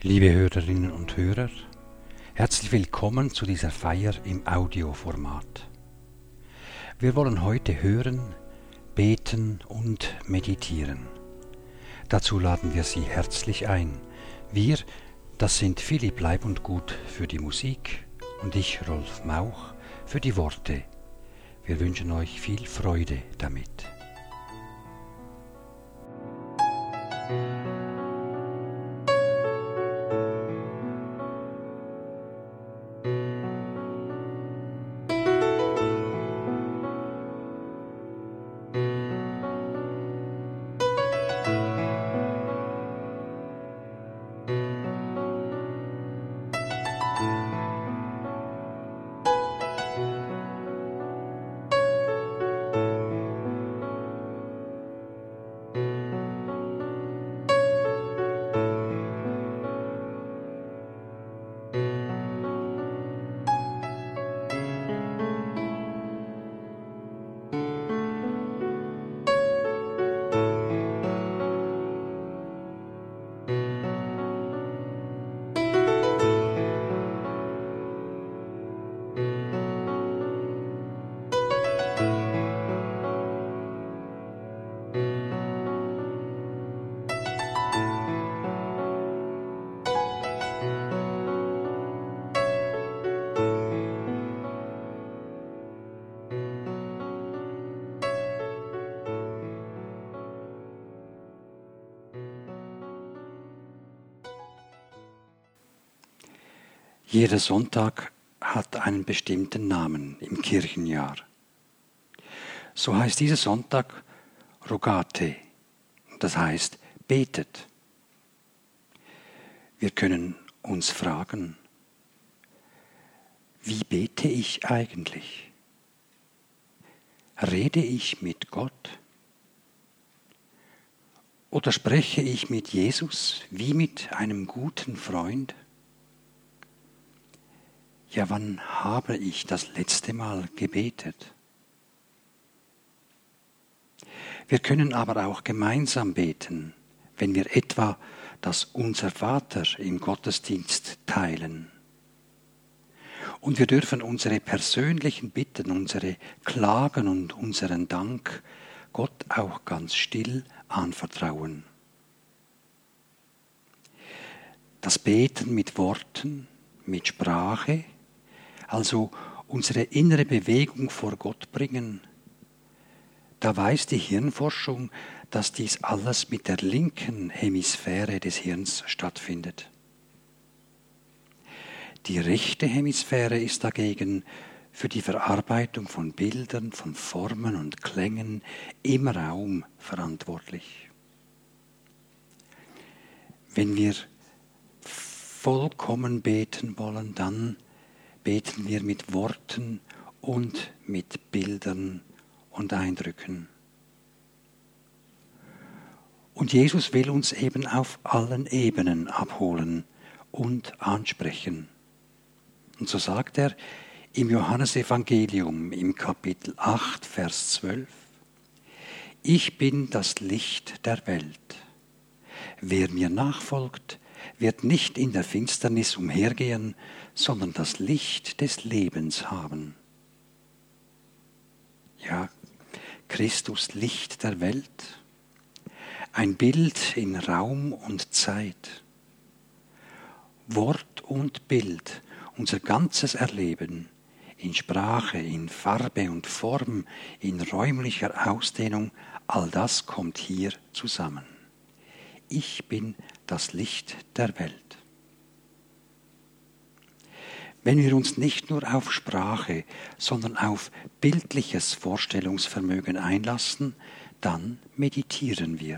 Liebe Hörerinnen und Hörer, herzlich willkommen zu dieser Feier im Audioformat. Wir wollen heute hören, beten und meditieren. Dazu laden wir Sie herzlich ein. Wir, das sind Philipp Leib und Gut für die Musik und ich, Rolf Mauch, für die Worte. Wir wünschen euch viel Freude damit. Jeder Sonntag hat einen bestimmten Namen im Kirchenjahr. So heißt dieser Sonntag Rogate, das heißt betet. Wir können uns fragen, wie bete ich eigentlich? Rede ich mit Gott? Oder spreche ich mit Jesus wie mit einem guten Freund? Ja, wann habe ich das letzte Mal gebetet? Wir können aber auch gemeinsam beten, wenn wir etwa das Unser Vater im Gottesdienst teilen. Und wir dürfen unsere persönlichen Bitten, unsere Klagen und unseren Dank Gott auch ganz still anvertrauen. Das Beten mit Worten, mit Sprache, also unsere innere Bewegung vor Gott bringen. Da weiß die Hirnforschung, dass dies alles mit der linken Hemisphäre des Hirns stattfindet. Die rechte Hemisphäre ist dagegen für die Verarbeitung von Bildern, von Formen und Klängen im Raum verantwortlich. Wenn wir vollkommen beten wollen, dann beten wir mit Worten und mit Bildern und Eindrücken. Und Jesus will uns eben auf allen Ebenen abholen und ansprechen. Und so sagt er im Johannesevangelium im Kapitel 8, Vers 12, Ich bin das Licht der Welt. Wer mir nachfolgt, wird nicht in der Finsternis umhergehen, sondern das Licht des Lebens haben. Ja, Christus Licht der Welt, ein Bild in Raum und Zeit. Wort und Bild, unser ganzes Erleben, in Sprache, in Farbe und Form, in räumlicher Ausdehnung, all das kommt hier zusammen. Ich bin das Licht der Welt. Wenn wir uns nicht nur auf Sprache, sondern auf bildliches Vorstellungsvermögen einlassen, dann meditieren wir.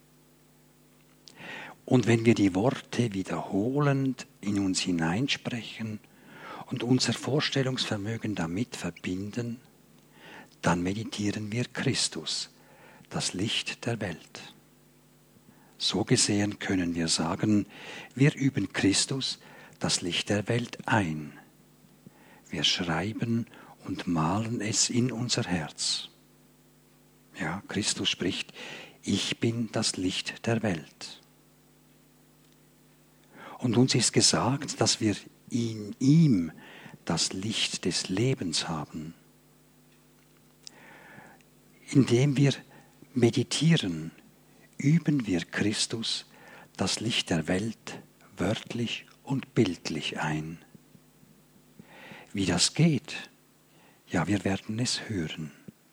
Und wenn wir die Worte wiederholend in uns hineinsprechen und unser Vorstellungsvermögen damit verbinden, dann meditieren wir Christus, das Licht der Welt. So gesehen können wir sagen, wir üben Christus, das Licht der Welt, ein. Wir schreiben und malen es in unser Herz. Ja, Christus spricht, ich bin das Licht der Welt. Und uns ist gesagt, dass wir in ihm das Licht des Lebens haben. Indem wir meditieren, üben wir Christus, das Licht der Welt, wörtlich und bildlich ein. Wie das geht, ja, wir werden es hören.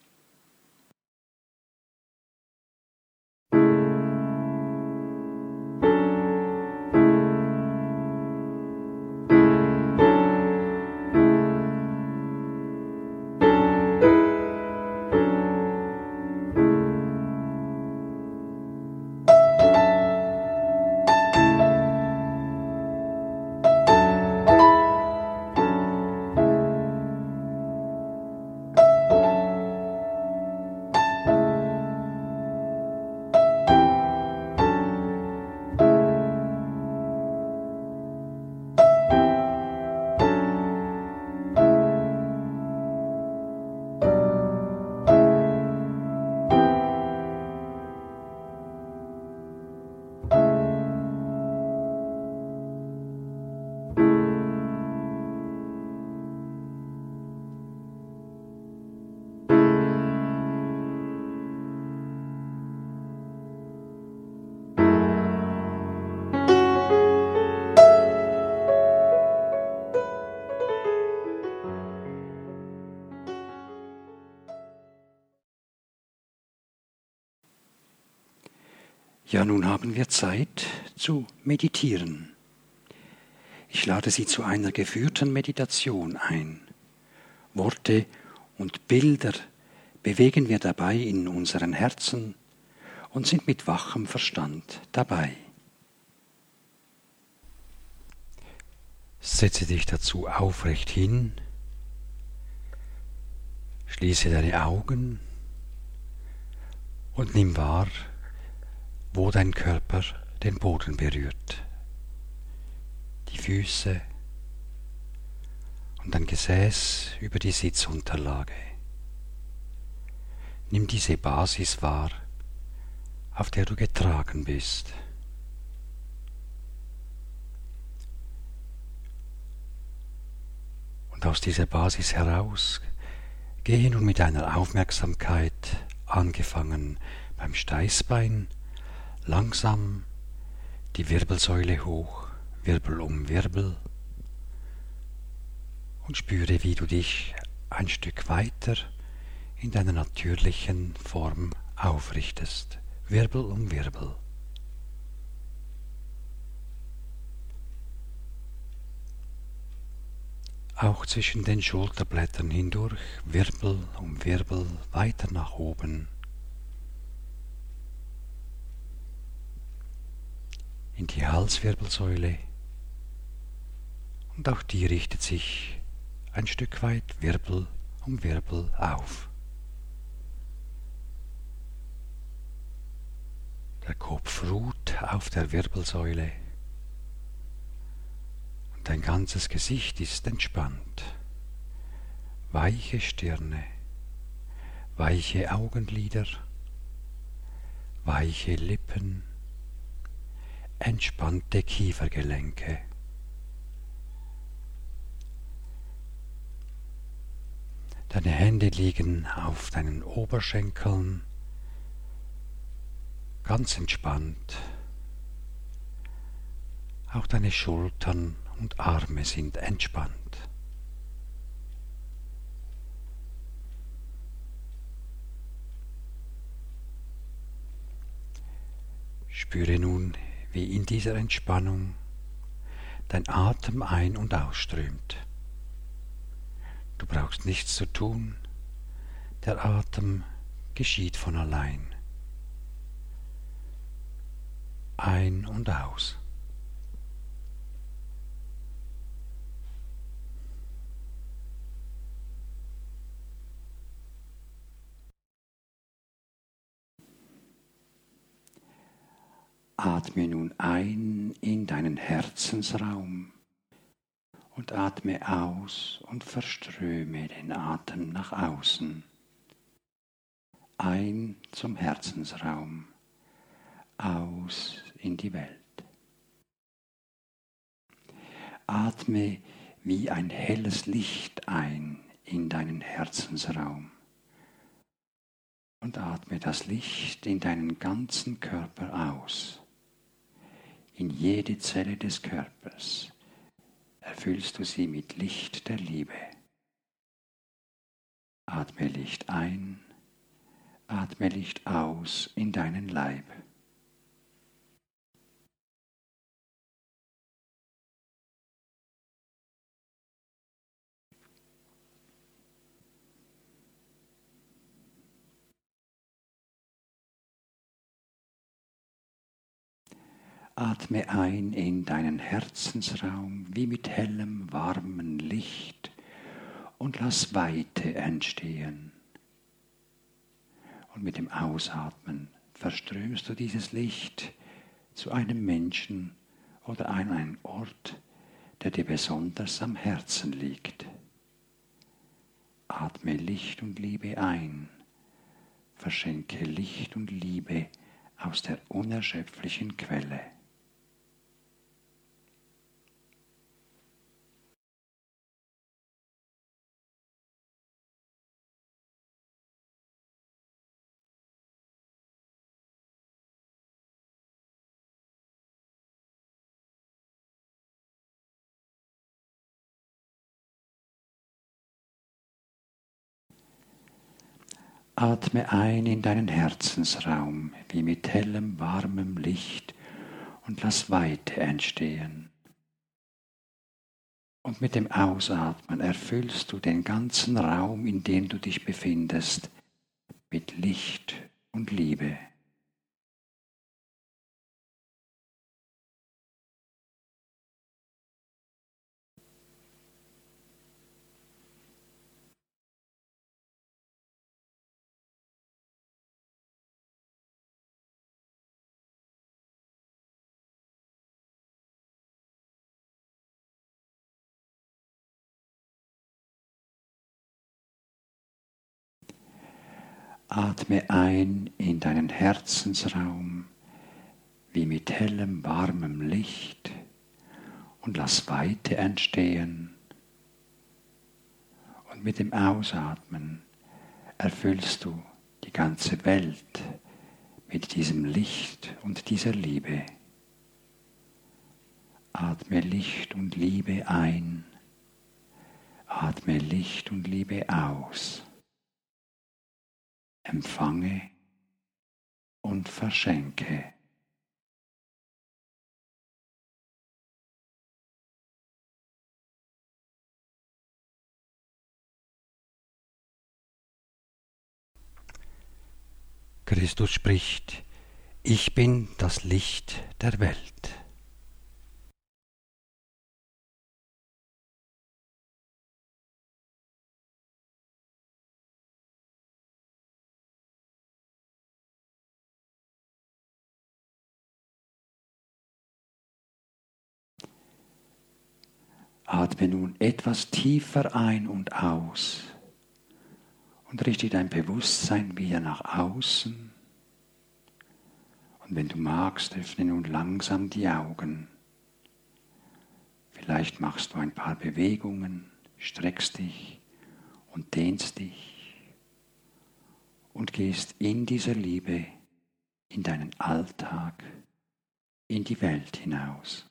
Ja, nun haben wir Zeit zu meditieren. Ich lade Sie zu einer geführten Meditation ein. Worte und Bilder bewegen wir dabei in unseren Herzen und sind mit wachem Verstand dabei. Setze dich dazu aufrecht hin, schließe deine Augen und nimm wahr, wo dein Körper den Boden berührt. Die Füße und dein Gesäß über die Sitzunterlage. Nimm diese Basis wahr, auf der du getragen bist. Und aus dieser Basis heraus gehe nun mit deiner Aufmerksamkeit, angefangen beim Steißbein, langsam die Wirbelsäule hoch, Wirbel um Wirbel, und spüre, wie du dich ein Stück weiter in deiner natürlichen Form aufrichtest, Wirbel um Wirbel. Auch zwischen den Schulterblättern hindurch, Wirbel um Wirbel, weiter nach oben. In die Halswirbelsäule, und auch die richtet sich ein Stück weit Wirbel um Wirbel auf. Der Kopf ruht auf der Wirbelsäule und dein ganzes Gesicht ist entspannt. Weiche Stirne, weiche Augenlider, weiche Lippen, entspannte Kiefergelenke. Deine Hände liegen auf deinen Oberschenkeln, ganz entspannt. Auch deine Schultern und Arme sind entspannt. Spüre nun, wie in dieser Entspannung dein Atem ein- und ausströmt. Du brauchst nichts zu tun, der Atem geschieht von allein. Ein und aus. Atme nun ein in deinen Herzensraum und atme aus und verströme den Atem nach außen. Ein zum Herzensraum, aus in die Welt. Atme wie ein helles Licht ein in deinen Herzensraum und atme das Licht in deinen ganzen Körper aus. In jede Zelle des Körpers erfüllst du sie mit Licht der Liebe. Atme Licht ein, atme Licht aus in deinen Leib. Atme ein in deinen Herzensraum wie mit hellem, warmem Licht und lass Weite entstehen. Und mit dem Ausatmen verströmst du dieses Licht zu einem Menschen oder an einen Ort, der dir besonders am Herzen liegt. Atme Licht und Liebe ein, verschenke Licht und Liebe aus der unerschöpflichen Quelle. Atme ein in deinen Herzensraum wie mit hellem, warmem Licht und lass Weite entstehen. Und mit dem Ausatmen erfüllst du den ganzen Raum, in dem du dich befindest, mit Licht und Liebe. Atme ein in deinen Herzensraum wie mit hellem, warmem Licht und lass Weite entstehen. Und mit dem Ausatmen erfüllst du die ganze Welt mit diesem Licht und dieser Liebe. Atme Licht und Liebe ein, atme Licht und Liebe aus. Empfange und verschenke. Christus spricht: Ich bin das Licht der Welt. Atme nun etwas tiefer ein und aus und richte dein Bewusstsein wieder nach außen. Und wenn du magst, öffne nun langsam die Augen. Vielleicht machst du ein paar Bewegungen, streckst dich und dehnst dich und gehst in dieser Liebe in deinen Alltag, in die Welt hinaus.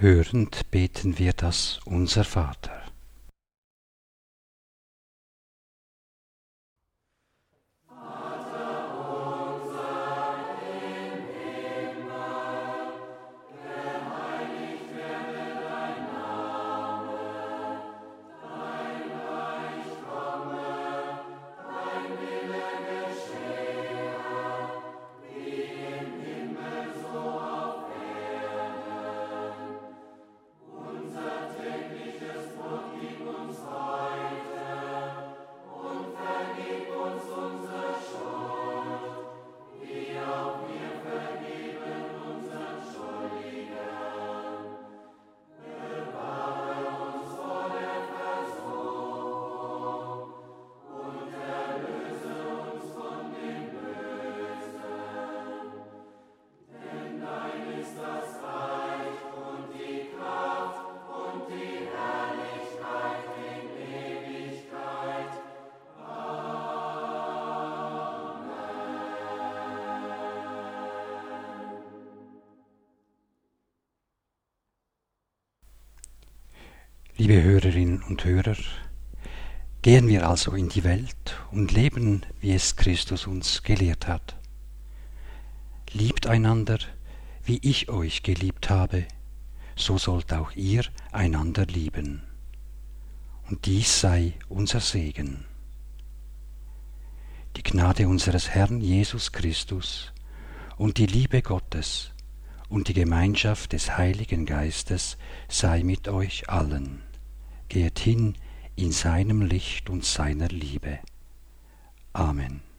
Hörend beten wir das Unser Vater. Liebe Hörerinnen und Hörer, gehen wir also in die Welt und leben, wie es Christus uns gelehrt hat. Liebt einander, wie ich euch geliebt habe, so sollt auch ihr einander lieben. Und dies sei unser Segen. Die Gnade unseres Herrn Jesus Christus und die Liebe Gottes und die Gemeinschaft des Heiligen Geistes sei mit euch allen. Geht hin in seinem Licht und seiner Liebe. Amen.